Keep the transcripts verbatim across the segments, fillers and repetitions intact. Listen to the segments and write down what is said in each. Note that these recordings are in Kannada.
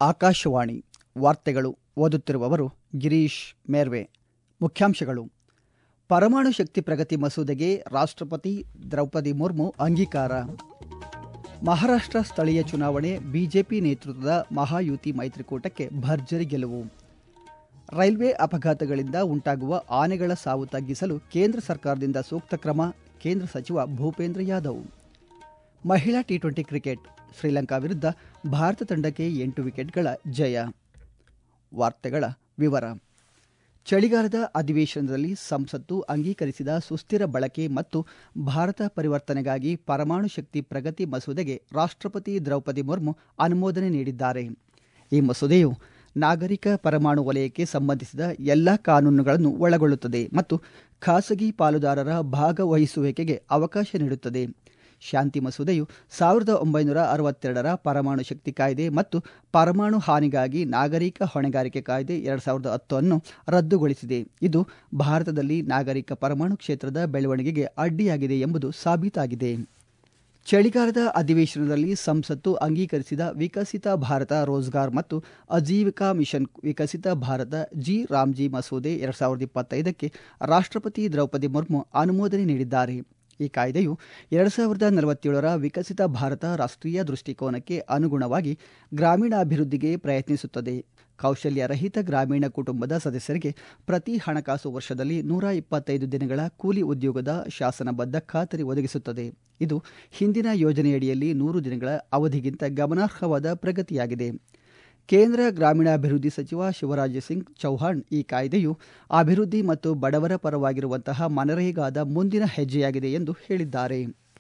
ಆಕಾಶವಾಣಿ ವಾರ್ತೆಗಳು. ಓದುತ್ತಿರುವವರು ಗಿರೀಶ್ ಮೇರ್ವೆ. ಮುಖ್ಯಾಂಶಗಳು: ಪರಮಾಣು ಶಕ್ತಿ ಪ್ರಗತಿ ಮಸೂದೆಗೆ ರಾಷ್ಟ್ರಪತಿ ದ್ರೌಪದಿ ಮುರ್ಮು ಅಂಗೀಕಾರ. ಮಹಾರಾಷ್ಟ್ರ ಸ್ಥಳೀಯ ಚುನಾವಣೆ, ಬಿಜೆಪಿ ನೇತೃತ್ವದ ಮಹಾಯುತಿ ಮೈತ್ರಿಕೂಟಕ್ಕೆ ಭರ್ಜರಿ ಗೆಲುವು. ರೈಲ್ವೆ ಅಪಘಾತಗಳಿಂದ ಉಂಟಾಗುವ ಆನೆಗಳ ಸಾವು ತಗ್ಗಿಸಲು ಕೇಂದ್ರ ಸರ್ಕಾರದಿಂದ ಸೂಕ್ತ ಕ್ರಮ, ಕೇಂದ್ರ ಸಚಿವ ಭೂಪೇಂದ್ರ ಯಾದವ್. ಮಹಿಳಾ ಟಿ ಟ್ವೆಂಟಿ ಕ್ರಿಕೆಟ್, ಶ್ರೀಲಂಕಾ ವಿರುದ್ಧ ಭಾರತ ತಂಡಕ್ಕೆ ಎಂಟು ವಿಕೆಟ್ಗಳ ಜಯ. ವಾರ್ತೆಗಳ ವಿವರ. ಚಳಿಗಾಲದ ಅಧಿವೇಶನದಲ್ಲಿ ಸಂಸತ್ತು ಅಂಗೀಕರಿಸಿದ ಸುಸ್ಥಿರ ಬಳಕೆ ಮತ್ತು ಭಾರತ ಪರಿವರ್ತನೆಗಾಗಿ ಪರಮಾಣು ಶಕ್ತಿ ಪ್ರಗತಿ ಮಸೂದೆಗೆ ರಾಷ್ಟ್ರಪತಿ ದ್ರೌಪದಿ ಮುರ್ಮು ಅನುಮೋದನೆ ನೀಡಿದ್ದಾರೆ. ಈ ಮಸೂದೆಯು ನಾಗರಿಕ ಪರಮಾಣು ವಲಯಕ್ಕೆ ಸಂಬಂಧಿಸಿದ ಎಲ್ಲ ಕಾನೂನುಗಳನ್ನು ಒಳಗೊಳ್ಳುತ್ತದೆ ಮತ್ತು ಖಾಸಗಿ ಪಾಲುದಾರರ ಭಾಗವಹಿಸುವಿಕೆಗೆ ಅವಕಾಶ ನೀಡುತ್ತದೆ. ಶಾಂತಿ ಮಸೂದೆಯು ಸಾವಿರದ ಒಂಬೈನೂರ ಅರವತ್ತೆರಡರ ಪರಮಾಣು ಶಕ್ತಿ ಕಾಯ್ದೆ ಮತ್ತು ಪರಮಾಣು ಹಾನಿಗಾಗಿ ನಾಗರಿಕ ಹೊಣೆಗಾರಿಕೆ ಕಾಯ್ದೆ ಎರಡು ಸಾವಿರದ ಹತ್ತು ಅನ್ನು ರದ್ದುಗೊಳಿಸಿದೆ. ಇದು ಭಾರತದಲ್ಲಿ ನಾಗರಿಕ ಪರಮಾಣು ಕ್ಷೇತ್ರದ ಬೆಳವಣಿಗೆಗೆ ಅಡ್ಡಿಯಾಗಿದೆ ಎಂಬುದು ಸಾಬೀತಾಗಿದೆ. ಚಳಿಗಾಲದ ಅಧಿವೇಶನದಲ್ಲಿ ಸಂಸತ್ತು ಅಂಗೀಕರಿಸಿದ ವಿಕಸಿತ ಭಾರತ ರೋಜ್ಗಾರ್ ಮತ್ತು Ajeevika mission Viksit Bharat G RAM G ಮಸೂದೆ ಎರಡು ಸಾವಿರದ ಇಪ್ಪತ್ತೈದಕ್ಕೆ ರಾಷ್ಟ್ರಪತಿ ದ್ರೌಪದಿ ಮುರ್ಮು ಅನುಮೋದನೆ ನೀಡಿದ್ದಾರೆ. ಈ ಕಾಯ್ದೆಯು ಎರಡು ಸಾವಿರದ ನಲವತ್ತೇಳರ ವಿಕಸಿತ ಭಾರತ ರಾಷ್ಟ್ರೀಯ ದೃಷ್ಟಿಕೋನಕ್ಕೆ ಅನುಗುಣವಾಗಿ ಗ್ರಾಮೀಣಾಭಿವೃದ್ಧಿಗೆ ಪ್ರಯತ್ನಿಸುತ್ತದೆ. ಕೌಶಲ್ಯರಹಿತ ಗ್ರಾಮೀಣ ಕುಟುಂಬದ ಸದಸ್ಯರಿಗೆ ಪ್ರತಿ ಹಣಕಾಸು ವರ್ಷದಲ್ಲಿ ನೂರ ಇಪ್ಪತ್ತೈದು ದಿನಗಳ ಕೂಲಿ ಉದ್ಯೋಗದ ಶಾಸನಬದ್ಧ ಖಾತರಿ ಒದಗಿಸುತ್ತದೆ. ಇದು ಹಿಂದಿನ ಯೋಜನೆಯಡಿಯಲ್ಲಿ ನೂರು ದಿನಗಳ ಅವಧಿಗಿಂತ ಗಮನಾರ್ಹವಾದ ಪ್ರಗತಿಯಾಗಿದೆ. ಕೇಂದ್ರ ಗ್ರಾಮೀಣಾಭಿವೃದ್ಧಿ ಸಚಿವ ಶಿವರಾಜ್ ಸಿಂಗ್ ಚೌಹಾಣ್ ಈ ಕಾಯ್ದೆಯು ಅಭಿವೃದ್ಧಿ ಮತ್ತು ಬಡವರ ಪರವಾಗಿರುವಂತಹ ಮನರೇಗಾದ ಮುಂದಿನ ಹೆಜ್ಜೆಯಾಗಿದೆ ಎಂದು ಹೇಳಿದ್ದಾರೆ.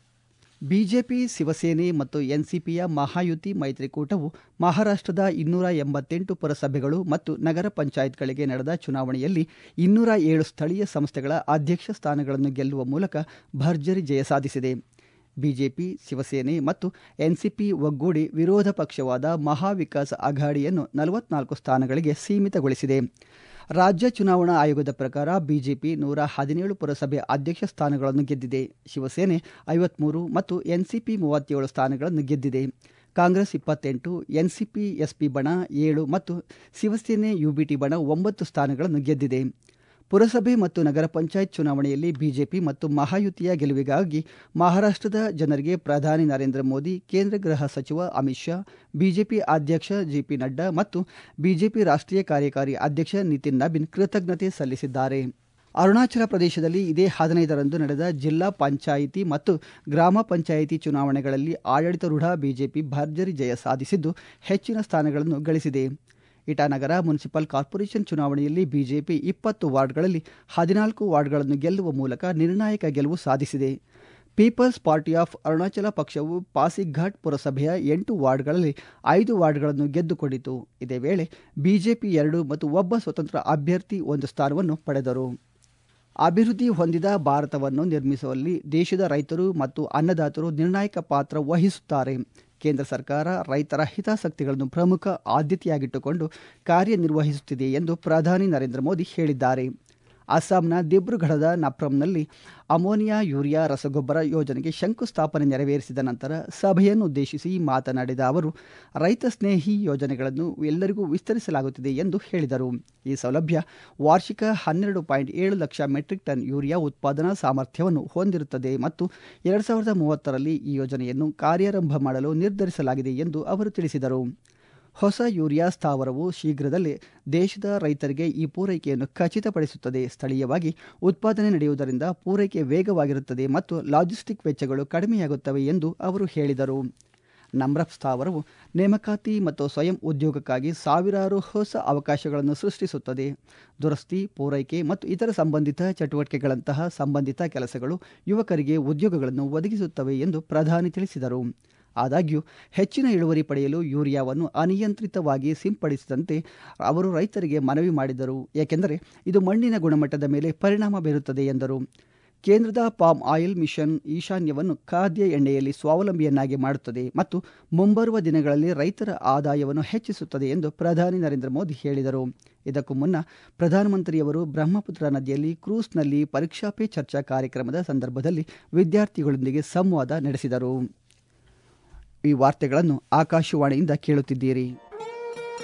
ಬಿಜೆಪಿ, ಶಿವಸೇನೆ ಮತ್ತು ಎನ್ಸಿಪಿಯ ಮಹಾಯುತಿ ಮೈತ್ರಿಕೂಟವು ಮಹಾರಾಷ್ಟ್ರದ ಇನ್ನೂರ ಎಂಬತ್ತೆಂಟು ಪುರಸಭೆಗಳು ಮತ್ತು ನಗರ ಪಂಚಾಯತ್ಗಳಿಗೆ ನಡೆದ ಚುನಾವಣೆಯಲ್ಲಿ ಇನ್ನೂರ ಏಳು ಸ್ಥಳೀಯ ಸಂಸ್ಥೆಗಳ ಅಧ್ಯಕ್ಷ ಸ್ಥಾನಗಳನ್ನು ಗೆಲ್ಲುವ ಮೂಲಕ ಭರ್ಜರಿ ಜಯ ಸಾಧಿಸಿದೆ. ಬಿಜೆಪಿ, ಶಿವಸೇನೆ ಮತ್ತು ಎನ್ಸಿಪಿ ಒಗ್ಗೂಡಿ ವಿರೋಧ ಪಕ್ಷವಾದ ಮಹಾವಿಕಾಸ್ ಅಘಾಡಿಯನ್ನು ನಲವತ್ನಾಲ್ಕು ಸ್ಥಾನಗಳಿಗೆ ಸೀಮಿತಗೊಳಿಸಿದೆ. ರಾಜ್ಯ ಚುನಾವಣಾ ಆಯೋಗದ ಪ್ರಕಾರ ಬಿಜೆಪಿ ನೂರ ಹದಿನೇಳು ಪುರಸಭೆ ಅಧ್ಯಕ್ಷ ಸ್ಥಾನಗಳನ್ನು ಗೆದ್ದಿದೆ. ಶಿವಸೇನೆ ಐವತ್ಮೂರು ಮತ್ತು ಎನ್ಸಿಪಿ ಮೂವತ್ತೇಳು ಸ್ಥಾನಗಳನ್ನು ಗೆದ್ದಿದೆ. ಕಾಂಗ್ರೆಸ್ ಇಪ್ಪತ್ತೆಂಟು, ಎನ್ಸಿಪಿ ಎಸ್ಪಿ ಬಣ ಏಳು ಮತ್ತು ಶಿವಸೇನೆ ಯುಬಿಟಿ ಬಣ ಒಂಬತ್ತು ಸ್ಥಾನಗಳನ್ನು ಗೆದ್ದಿದೆ. ಪುರಸಭೆ ಮತ್ತು ನಗರ ಪಂಚಾಯತ್ ಚುನಾವಣೆಯಲ್ಲಿ ಬಿಜೆಪಿ ಮತ್ತು ಮಹಾಯುತಿಯ ಗೆಲುವಿಗಾಗಿ ಮಹಾರಾಷ್ಟ್ರದ ಜನರಿಗೆ ಪ್ರಧಾನಿ ನರೇಂದ್ರ ಮೋದಿ, ಕೇಂದ್ರ ಗೃಹ ಸಚಿವ ಅಮಿತ್ ಶಾ, ಬಿಜೆಪಿ ಅಧ್ಯಕ್ಷ ಜೆಪಿ ನಡ್ಡಾ ಮತ್ತು ಬಿಜೆಪಿ ರಾಷ್ಟ್ರೀಯ ಕಾರ್ಯಕಾರಿ ಅಧ್ಯಕ್ಷ ನಿತಿನ್ ನಬೀನ್ ಕೃತಜ್ಞತೆ ಸಲ್ಲಿಸಿದ್ದಾರೆ. ಅರುಣಾಚಲ ಪ್ರದೇಶದಲ್ಲಿ ಇದೇ ಹದಿನೈದರಂದು ನಡೆದ ಜಿಲ್ಲಾ ಪಂಚಾಯಿತಿ ಮತ್ತು ಗ್ರಾಮ ಪಂಚಾಯಿತಿ ಚುನಾವಣೆಗಳಲ್ಲಿ ಆಡಳಿತಾರೂಢ ಬಿಜೆಪಿ ಭರ್ಜರಿ ಜಯ ಸಾಧಿಸಿದ್ದು ಹೆಚ್ಚಿನ ಸ್ಥಾನಗಳನ್ನು ಗಳಿಸಿದೆ. ಇಟಾನಗರ ಮುನ್ಸಿಪಲ್ ಕಾರ್ಪೊರೇಷನ್ ಚುನಾವಣೆಯಲ್ಲಿ ಬಿಜೆಪಿ ಇಪ್ಪತ್ತು ವಾರ್ಡ್ಗಳಲ್ಲಿ ಹದಿನಾಲ್ಕು ವಾರ್ಡ್ಗಳನ್ನು ಗೆಲ್ಲುವ ಮೂಲಕ ನಿರ್ಣಾಯಕ ಗೆಲುವು ಸಾಧಿಸಿದೆ. ಪೀಪಲ್ಸ್ ಪಾರ್ಟಿ ಆಫ್ ಅರುಣಾಚಲ ಪಕ್ಷವು ಪಾಸಿಘಾಟ್ ಪುರಸಭೆಯ ಎಂಟು ವಾರ್ಡ್ಗಳಲ್ಲಿ ಐದು ವಾರ್ಡ್ಗಳನ್ನು ಗೆದ್ದುಕೊಂಡಿತು. ಇದೇ ವೇಳೆ ಬಿಜೆಪಿ ಎರಡು ಮತ್ತು ಒಬ್ಬ ಸ್ವತಂತ್ರ ಅಭ್ಯರ್ಥಿ ಒಂದು ಸ್ಥಾನವನ್ನು ಪಡೆದರು. ಅಭಿವೃದ್ಧಿ ಹೊಂದಿದ ಭಾರತವನ್ನು ನಿರ್ಮಿಸುವಲ್ಲಿ ದೇಶದ ರೈತರು ಮತ್ತು ಅನ್ನದಾತರು ನಿರ್ಣಾಯಕ ಪಾತ್ರ ವಹಿಸುತ್ತಾರೆ. ಕೇಂದ್ರ ಸರ್ಕಾರ ರೈತರ ಹಿತಾಸಕ್ತಿಗಳನ್ನು ಪ್ರಮುಖ ಆದ್ಯತೆಯಾಗಿಟ್ಟುಕೊಂಡು ಕಾರ್ಯನಿರ್ವಹಿಸುತ್ತಿದೆ ಎಂದು ಪ್ರಧಾನಿ ನರೇಂದ್ರ ಮೋದಿ ಹೇಳಿದ್ದಾರೆ. ಅಸ್ಸಾಂನ ದಿಬ್ರುಗಢದ ನಪ್ರಂನಲ್ಲಿ ಅಮೋನಿಯಾ ಯೂರಿಯಾ ರಸಗೊಬ್ಬರ ಯೋಜನೆಗೆ ಶಂಕುಸ್ಥಾಪನೆ ನೆರವೇರಿಸಿದ ನಂತರ ಸಭೆಯನ್ನು ಉದ್ದೇಶಿಸಿ ಮಾತನಾಡಿದ ಅವರು, ರೈತ ಸ್ನೇಹಿ ಯೋಜನೆಗಳನ್ನು ಎಲ್ಲರಿಗೂ ವಿಸ್ತರಿಸಲಾಗುತ್ತಿದೆ ಎಂದು ಹೇಳಿದರು. ಈ ಸೌಲಭ್ಯ ವಾರ್ಷಿಕ ಹನ್ನೆರಡು ಪಾಯಿಂಟ್ ಏಳು ಲಕ್ಷ ಮೆಟ್ರಿಕ್ ಟನ್ ಯೂರಿಯಾ ಉತ್ಪಾದನಾ ಸಾಮರ್ಥ್ಯವನ್ನು ಹೊಂದಿರುತ್ತದೆ ಮತ್ತು ಎರಡು ಸಾವಿರದ ಮೂವತ್ತರಲ್ಲಿ ಈ ಯೋಜನೆಯನ್ನು ಕಾರ್ಯಾರಂಭ ಮಾಡಲು ನಿರ್ಧರಿಸಲಾಗಿದೆ ಎಂದು ಅವರು ತಿಳಿಸಿದರು. ಹೊಸ ಯೂರಿಯಾ ಸ್ಥಾವರವು ಶೀಘ್ರದಲ್ಲೇ ದೇಶದ ರೈತರಿಗೆ ಈ ಪೂರೈಕೆಯನ್ನು ಖಚಿತಪಡಿಸುತ್ತದೆ. ಸ್ಥಳೀಯವಾಗಿ ಉತ್ಪಾದನೆ ನಡೆಯುವುದರಿಂದ ಪೂರೈಕೆ ವೇಗವಾಗಿರುತ್ತದೆ ಮತ್ತು ಲಾಜಿಸ್ಟಿಕ್ ವೆಚ್ಚಗಳು ಕಡಿಮೆಯಾಗುತ್ತವೆ ಎಂದು ಅವರು ಹೇಳಿದರು. ನಮ್ರಫ್ ಸ್ಥಾವರವು ನೇಮಕಾತಿ ಮತ್ತು ಸ್ವಯಂ ಉದ್ಯೋಗಕ್ಕಾಗಿ ಸಾವಿರಾರು ಹೊಸ ಅವಕಾಶಗಳನ್ನು ಸೃಷ್ಟಿಸುತ್ತದೆ. ದುರಸ್ತಿ, ಪೂರೈಕೆ ಮತ್ತು ಇತರ ಸಂಬಂಧಿತ ಚಟುವಟಿಕೆಗಳಂತಹ ಸಂಬಂಧಿತ ಕೆಲಸಗಳು ಯುವಕರಿಗೆ ಉದ್ಯೋಗಗಳನ್ನು ಒದಗಿಸುತ್ತವೆ ಎಂದು ಪ್ರಧಾನಿ ತಿಳಿಸಿದರು. ಆದಾಗ್ಯೂ ಹೆಚ್ಚಿನ ಇಳುವರಿ ಪಡೆಯಲು ಯೂರಿಯಾವನ್ನು ಅನಿಯಂತ್ರಿತವಾಗಿ ಸಿಂಪಡಿಸದಂತೆ ಅವರು ರೈತರಿಗೆ ಮನವಿ ಮಾಡಿದರು, ಏಕೆಂದರೆ ಇದು ಮಣ್ಣಿನ ಗುಣಮಟ್ಟದ ಮೇಲೆ ಪರಿಣಾಮ ಬೀರುತ್ತದೆ ಎಂದರು. ಕೇಂದ್ರದ ಪಾಮ್ ಆಯಿಲ್ ಮಿಷನ್ ಈಶಾನ್ಯವನ್ನು ಖಾದ್ಯ ಎಣ್ಣೆಯಲ್ಲಿ ಸ್ವಾವಲಂಬಿಯನ್ನಾಗಿ ಮಾಡುತ್ತದೆ ಮತ್ತು ಮುಂಬರುವ ದಿನಗಳಲ್ಲಿ ರೈತರ ಆದಾಯವನ್ನು ಹೆಚ್ಚಿಸುತ್ತದೆ ಎಂದು ಪ್ರಧಾನಿ ನರೇಂದ್ರ ಮೋದಿ ಹೇಳಿದರು. ಇದಕ್ಕೂ ಮುನ್ನ ಪ್ರಧಾನಮಂತ್ರಿಯವರು ಬ್ರಹ್ಮಪುತ್ರ ನದಿಯಲ್ಲಿ ಕ್ರೂಸ್ನಲ್ಲಿ ಪರೀಕ್ಷಾ ಪೇ ಚರ್ಚಾ ಕಾರ್ಯಕ್ರಮದ ಸಂದರ್ಭದಲ್ಲಿ ವಿದ್ಯಾರ್ಥಿಗಳೊಂದಿಗೆ ಸಂವಾದ ನಡೆಸಿದರು. ಈ ವಾರ್ತೆಗಳನ್ನು ಆಕಾಶವಾಣಿಯಿಂದ ಕೇಳುತ್ತಿದ್ದೀರಿ.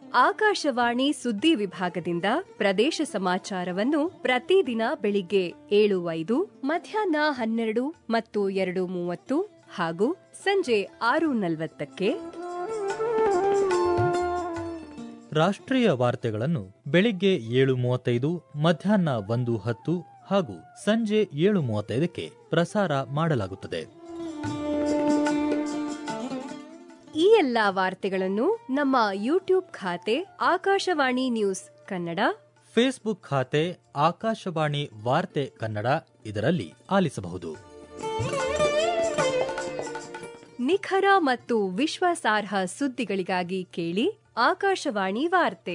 ಆಕಾಶವಾಣಿ ಸುದ್ದಿ ವಿಭಾಗದಿಂದ ಪ್ರದೇಶ ಸಮಾಚಾರವನ್ನು ಪ್ರತಿದಿನ ಬೆಳಿಗ್ಗೆ ಏಳು ಐದು, ಮಧ್ಯಾಹ್ನ ಹನ್ನೆರಡು ಮತ್ತು ಎರಡು ಮೂವತ್ತು ಹಾಗೂ ಸಂಜೆ ಆರು ನಲವತ್ತಕ್ಕೆ. ರಾಷ್ಟ್ರೀಯ ವಾರ್ತೆಗಳನ್ನು ಬೆಳಿಗ್ಗೆ ಏಳು ಮೂವತ್ತೈದು, ಮಧ್ಯಾಹ್ನ ಒಂದು ಹತ್ತು ಹಾಗೂ ಸಂಜೆ ಏಳು ಮೂವತ್ತೈದಕ್ಕೆ ಪ್ರಸಾರ ಮಾಡಲಾಗುತ್ತದೆ. ಈ ಎಲ್ಲಾ ವಾರ್ತೆಗಳನ್ನು ನಮ್ಮ ಯೂಟ್ಯೂಬ್ ಖಾತೆ ಆಕಾಶವಾಣಿ ನ್ಯೂಸ್ ಕನ್ನಡ, ಫೇಸ್ಬುಕ್ ಖಾತೆ ಆಕಾಶವಾಣಿ ವಾರ್ತೆ ಕನ್ನಡ ಇದರಲ್ಲಿ ಆಲಿಸಬಹುದು. ನಿಖರ ಮತ್ತು ವಿಶ್ವಾಸಾರ್ಹ ಸುದ್ದಿಗಳಿಗಾಗಿ ಕೇಳಿ ಆಕಾಶವಾಣಿ ವಾರ್ತೆ.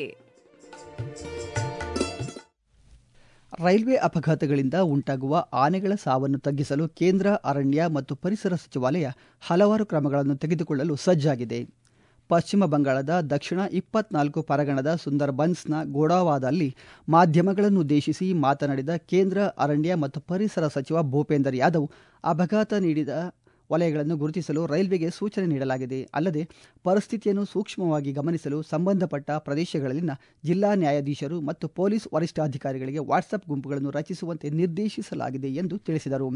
ರೈಲ್ವೆ ಅಪಘಾತಗಳಿಂದ ಉಂಟಾಗುವ ಆನೆಗಳ ಸಾವನ್ನು ತಗ್ಗಿಸಲು ಕೇಂದ್ರ ಅರಣ್ಯ ಮತ್ತು ಪರಿಸರ ಸಚಿವಾಲಯ ಹಲವಾರು ಕ್ರಮಗಳನ್ನು ತೆಗೆದುಕೊಳ್ಳಲು ಸಜ್ಜಾಗಿದೆ. ಪಶ್ಚಿಮ ಬಂಗಾಳದ ದಕ್ಷಿಣ ಇಪ್ಪತ್ನಾಲ್ಕು ಪರಗಣದ ಸುಂದರ್ಬನ್ಸ್ನ ಗೋಡಾವಾದಲ್ಲಿ ಮಾಧ್ಯಮಗಳನ್ನುದ್ದೇಶಿಸಿ ಮಾತನಾಡಿದ ಕೇಂದ್ರ ಅರಣ್ಯ ಮತ್ತು ಪರಿಸರ ಸಚಿವ ಭೂಪೇಂದರ್ ಯಾದವ್, ಅಪಘಾತ ನೀಡಿದ ವಲಯಗಳನ್ನು ಗುರುತಿಸಲು ರೈಲ್ವೆಗೆ ಸೂಚನೆ ನೀಡಲಾಗಿದೆ. ಅಲ್ಲದೆ ಪರಿಸ್ಥಿತಿಯನ್ನು ಸೂಕ್ಷ್ಮವಾಗಿ ಗಮನಿಸಲು ಸಂಬಂಧಪಟ್ಟ ಪ್ರದೇಶಗಳಲ್ಲಿನ ಜಿಲ್ಲಾ ನ್ಯಾಯಾಧೀಶರು ಮತ್ತು ಪೊಲೀಸ್ ವರಿಷ್ಠಾಧಿಕಾರಿಗಳಿಗೆ ವಾಟ್ಸಪ್ ಗುಂಪುಗಳನ್ನು ರಚಿಸುವಂತೆ ನಿರ್ದೇಶಿಸಲಾಗಿದೆ ಎಂದು ತಿಳಿಸಿದರು.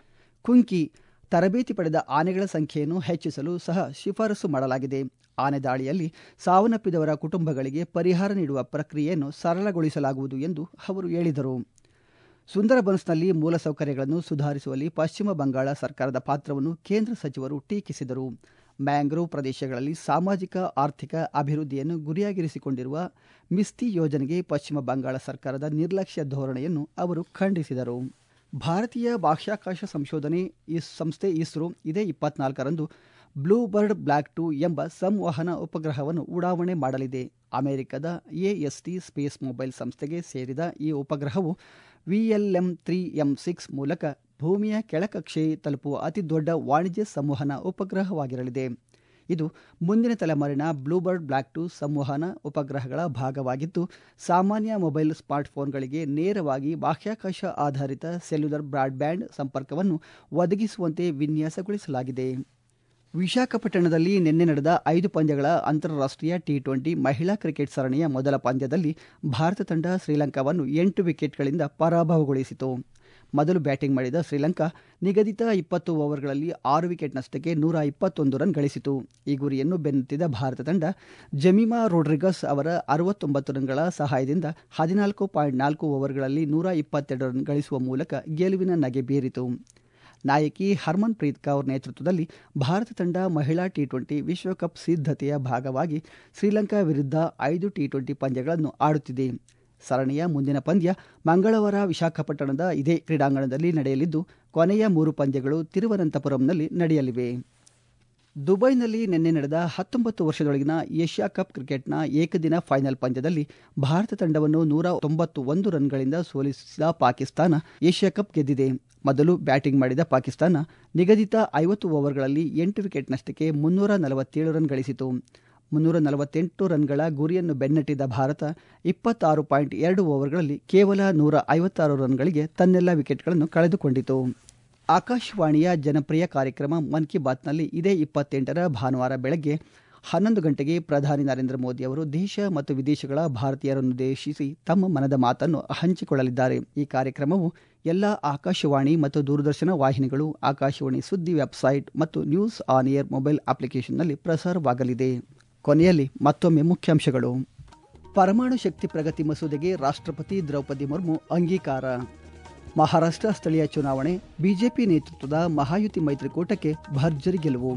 ಕುಂಕಿ ತರಬೇತಿ ಪಡೆದ ಆನೆಗಳ ಸಂಖ್ಯೆಯನ್ನು ಹೆಚ್ಚಿಸಲು ಸಹ ಶಿಫಾರಸು ಮಾಡಲಾಗಿದೆ. ಆನೆ ದಾಳಿಯಲ್ಲಿ ಸಾವನ್ನಪ್ಪಿದವರ ಕುಟುಂಬಗಳಿಗೆ ಪರಿಹಾರ ನೀಡುವ ಪ್ರಕ್ರಿಯೆಯನ್ನು ಸರಳಗೊಳಿಸಲಾಗುವುದು ಎಂದು ಅವರು ಹೇಳಿದರು. ಸುಂದರಬನ್ಸ್ನಲ್ಲಿ ಮೂಲಸೌಕರ್ಯಗಳನ್ನು ಸುಧಾರಿಸುವಲ್ಲಿ ಪಶ್ಚಿಮ ಬಂಗಾಳ ಸರ್ಕಾರದ ಪಾತ್ರವನ್ನು ಕೇಂದ್ರ ಸಚಿವರು ಟೀಕಿಸಿದರು. ಮ್ಯಾಂಗ್ರೋವ್ ಪ್ರದೇಶಗಳಲ್ಲಿ ಸಾಮಾಜಿಕ ಆರ್ಥಿಕ ಅಭಿವೃದ್ಧಿಯನ್ನು ಗುರಿಯಾಗಿರಿಸಿಕೊಂಡಿರುವ ಮಿಸ್ತಿ ಯೋಜನೆಗೆ ಪಶ್ಚಿಮ ಬಂಗಾಳ ಸರ್ಕಾರದ ನಿರ್ಲಕ್ಷ್ಯ ಧೋರಣೆಯನ್ನು ಅವರು ಖಂಡಿಸಿದರು. ಭಾರತೀಯ ಬಾಹ್ಯಾಕಾಶ ಸಂಶೋಧನೆ ಸಂಸ್ಥೆ ಇಸ್ರೋ ಇದೇ ಇಪ್ಪತ್ನಾಲ್ಕರಂದು ಬ್ಲೂಬರ್ಡ್ ಬ್ಲ್ಯಾಕ್ ಟು ಎಂಬ ಸಂವಹನ ಉಪಗ್ರಹವನ್ನು ಉಡಾವಣೆ ಮಾಡಲಿದೆ. ಅಮೆರಿಕದ ಎಎಸ್ಟಿ ಸ್ಪೇಸ್ ಮೊಬೈಲ್ ಸಂಸ್ಥೆಗೆ ಸೇರಿದ ಈ ಉಪಗ್ರಹವು ವಿಎಲ್ಎಂ ತ್ರೀ ಎಂ ಸಿಕ್ಸ್ ಮೂಲಕ ಭೂಮಿಯ ಕೆಳಕಕ್ಷೆ ತಲುಪುವ ಅತಿದೊಡ್ಡ ವಾಣಿಜ್ಯ ಸಂವಹನ ಉಪಗ್ರಹವಾಗಿರಲಿದೆ. ಇದು ಮುಂದಿನ ತಲೆಮಾರಿನ ಬ್ಲೂಬರ್ಡ್ ಬ್ಲ್ಯಾಕ್ ಟು ಸಂವಹನ ಉಪಗ್ರಹಗಳ ಭಾಗವಾಗಿದ್ದು, ಸಾಮಾನ್ಯ ಮೊಬೈಲ್ ಸ್ಮಾರ್ಟ್ಫೋನ್ಗಳಿಗೆ ನೇರವಾಗಿ ಬಾಹ್ಯಾಕಾಶ ಆಧಾರಿತ ಸೆಲ್ಯುಲರ್ ಬ್ರಾಡ್ಬ್ಯಾಂಡ್ ಸಂಪರ್ಕವನ್ನು ಒದಗಿಸುವಂತೆ ವಿನ್ಯಾಸಗೊಳಿಸಲಾಗಿದೆ. ವಿಶಾಖಪಟ್ಟಣದಲ್ಲಿ ನಿನ್ನೆ ನಡೆದ ಐದು ಪಂದ್ಯಗಳ ಅಂತಾರಾಷ್ಟ್ರೀಯ ಟಿ ಟ್ವೆಂಟಿ ಮಹಿಳಾ ಕ್ರಿಕೆಟ್ ಸರಣಿಯ ಮೊದಲ ಪಂದ್ಯದಲ್ಲಿ ಭಾರತ ತಂಡ ಶ್ರೀಲಂಕಾವನ್ನು ಎಂಟು ವಿಕೆಟ್ಗಳಿಂದ ಪರಾಭವಗೊಳಿಸಿತು. ಮೊದಲು ಬ್ಯಾಟಿಂಗ್ ಮಾಡಿದ ಶ್ರೀಲಂಕಾ ನಿಗದಿತ ಇಪ್ಪತ್ತು ಓವರ್ಗಳಲ್ಲಿ ಆರು ವಿಕೆಟ್ ನಷ್ಟಕ್ಕೆ ನೂರ ಇಪ್ಪತ್ತೊಂದು ರನ್ ಗಳಿಸಿತು. ಈ ಗುರಿಯನ್ನು ಬೆನ್ನತ್ತಿದ ಭಾರತ ತಂಡ ಜಮೀಮಾ ರೋಡ್ರಿಗಸ್ ಅವರ ಅರವತ್ತೊಂಬತ್ತು ರನ್ಗಳ ಸಹಾಯದಿಂದ ಹದಿನಾಲ್ಕು ಪಾಯಿಂಟ್ ನಾಲ್ಕು ಓವರ್ಗಳಲ್ಲಿ ನೂರ ಇಪ್ಪತ್ತೆರಡು ರನ್ ಗಳಿಸುವ ಮೂಲಕ ಗೆಲುವಿನ ನಗೆ ಬೀರಿತು. ನಾಯಕಿ ಹರ್ಮನ್ ಪ್ರೀತ್ ಕೌರ್ ನೇತೃತ್ವದಲ್ಲಿ ಭಾರತ ತಂಡ ಮಹಿಳಾ ಟಿ ಟ್ವೆಂಟಿ ವಿಶ್ವಕಪ್ ಸಿದ್ಧತೆಯ ಭಾಗವಾಗಿ ಶ್ರೀಲಂಕಾ ವಿರುದ್ಧ ಐದು ಟಿ ಟ್ವೆಂಟಿ ಪಂದ್ಯಗಳನ್ನು ಆಡುತ್ತಿದೆ. ಸರಣಿಯ ಮುಂದಿನ ಪಂದ್ಯ ಮಂಗಳವಾರ ವಿಶಾಖಪಟ್ಟಣದ ಇದೇ ಕ್ರೀಡಾಂಗಣದಲ್ಲಿ ನಡೆಯಲಿದ್ದು, ಕೊನೆಯ ಮೂರು ಪಂದ್ಯಗಳು ತಿರುವನಂತಪುರಂನಲ್ಲಿ ನಡೆಯಲಿವೆ. ದುಬೈನಲ್ಲಿ ನಿನ್ನೆ ನಡೆದ ಹತ್ತೊಂಬತ್ತು ವರ್ಷದೊಳಗಿನ ಏಷ್ಯಾ ಕಪ್ ಕ್ರಿಕೆಟ್ನ ಏಕದಿನ ಫೈನಲ್ ಪಂದ್ಯದಲ್ಲಿ ಭಾರತ ತಂಡವನ್ನು ನೂರ ತೊಂಬತ್ತು ಒಂದು ರನ್ಗಳಿಂದ ಸೋಲಿಸಿದ ಪಾಕಿಸ್ತಾನ ಏಷ್ಯಾ ಕಪ್ ಗೆದ್ದಿದೆ. ಮೊದಲು ಬ್ಯಾಟಿಂಗ್ ಮಾಡಿದ ಪಾಕಿಸ್ತಾನ ನಿಗದಿತ ಐವತ್ತು ಓವರ್ಗಳಲ್ಲಿ ಎಂಟು ವಿಕೆಟ್ ನಷ್ಟಕ್ಕೆ ಮುನ್ನೂರ ನಲವತ್ತೇಳು ರನ್ ಗಳಿಸಿತು. ಮುನ್ನೂರ ನಲವತ್ತೆಂಟು ರನ್ಗಳ ಗುರಿಯನ್ನು ಬೆನ್ನಟ್ಟಿದ ಭಾರತ ಇಪ್ಪತ್ತಾರು ಪಾಯಿಂಟ್ ಎರಡು ಓವರ್ಗಳಲ್ಲಿ ಕೇವಲ ನೂರ ಐವತ್ತಾರು ರನ್ಗಳಿಗೆ ತನ್ನೆಲ್ಲ ವಿಕೆಟ್ಗಳನ್ನು ಕಳೆದುಕೊಂಡಿತು. ಆಕಾಶವಾಣಿಯ ಜನಪ್ರಿಯ ಕಾರ್ಯಕ್ರಮ ಮನ್ ಕಿ ಬಾತ್ನಲ್ಲಿ ಇದೇ ಇಪ್ಪತ್ತೆಂಟರ ಭಾನುವಾರ ಬೆಳಗ್ಗೆ ಹನ್ನೊಂದು ಗಂಟೆಗೆ ಪ್ರಧಾನಿ ನರೇಂದ್ರ ಮೋದಿ ಅವರು ದೇಶ ಮತ್ತು ವಿದೇಶಗಳ ಭಾರತೀಯರನ್ನುದ್ದೇಶಿಸಿ ತಮ್ಮ ಮನದ ಮಾತನ್ನು ಹಂಚಿಕೊಳ್ಳಲಿದ್ದಾರೆ. ಈ ಕಾರ್ಯಕ್ರಮವು ಎಲ್ಲ ಆಕಾಶವಾಣಿ ಮತ್ತು ದೂರದರ್ಶನ ವಾಹಿನಿಗಳು, ಆಕಾಶವಾಣಿ ಸುದ್ದಿ ವೆಬ್ಸೈಟ್ ಮತ್ತು ನ್ಯೂಸ್ ಆನ್ ಏರ್ ಮೊಬೈಲ್ ಅಪ್ಲಿಕೇಶನ್ನಲ್ಲಿ ಪ್ರಸಾರವಾಗಲಿದೆ. ಕೊನೆಯಲ್ಲಿ ಮತ್ತೊಮ್ಮೆ ಮುಖ್ಯಾಂಶಗಳು. ಪರಮಾಣು ಶಕ್ತಿ ಪ್ರಗತಿ ಮಸೂದೆಗೆ ರಾಷ್ಟ್ರಪತಿ ದ್ರೌಪದಿ ಮುರ್ಮು ಅಂಗೀಕಾರ. ಮಹಾರಾಷ್ಟ್ರ ಸ್ಥಳೀಯ ಚುನಾವಣೆ, ಬಿಜೆಪಿ ನೇತೃತ್ವದ ಮಹಾಯುತಿ ಮೈತ್ರಿಕೂಟಕ್ಕೆ ಭರ್ಜರಿ ಗೆಲುವು.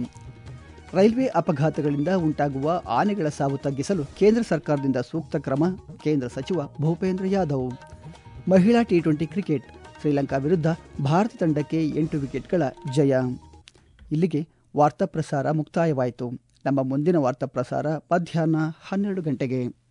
ರೈಲ್ವೆ ಅಪಘಾತಗಳಿಂದ ಉಂಟಾಗುವ ಆನೆಗಳ ಸಾವು ತಗ್ಗಿಸಲು ಕೇಂದ್ರ ಸರ್ಕಾರದಿಂದ ಸೂಕ್ತ ಕ್ರಮ, ಕೇಂದ್ರ ಸಚಿವ ಭೂಪೇಂದ್ರ ಯಾದವ್. ಮಹಿಳಾ ಟಿ ಟ್ವೆಂಟಿ ಕ್ರಿಕೆಟ್, ಶ್ರೀಲಂಕಾ ವಿರುದ್ಧ ಭಾರತ ತಂಡಕ್ಕೆ ಎಂಟು ವಿಕೆಟ್ಗಳ ಜಯ. ಇಲ್ಲಿಗೆ ವಾರ್ತಾ ಪ್ರಸಾರ ಮುಕ್ತಾಯವಾಯಿತು. ನಮ್ಮ ಮುಂದಿನ ವಾರ್ತಾ ಪ್ರಸಾರ ಮಧ್ಯಾಹ್ನ ಹನ್ನೆರಡು ಗಂಟೆಗೆ.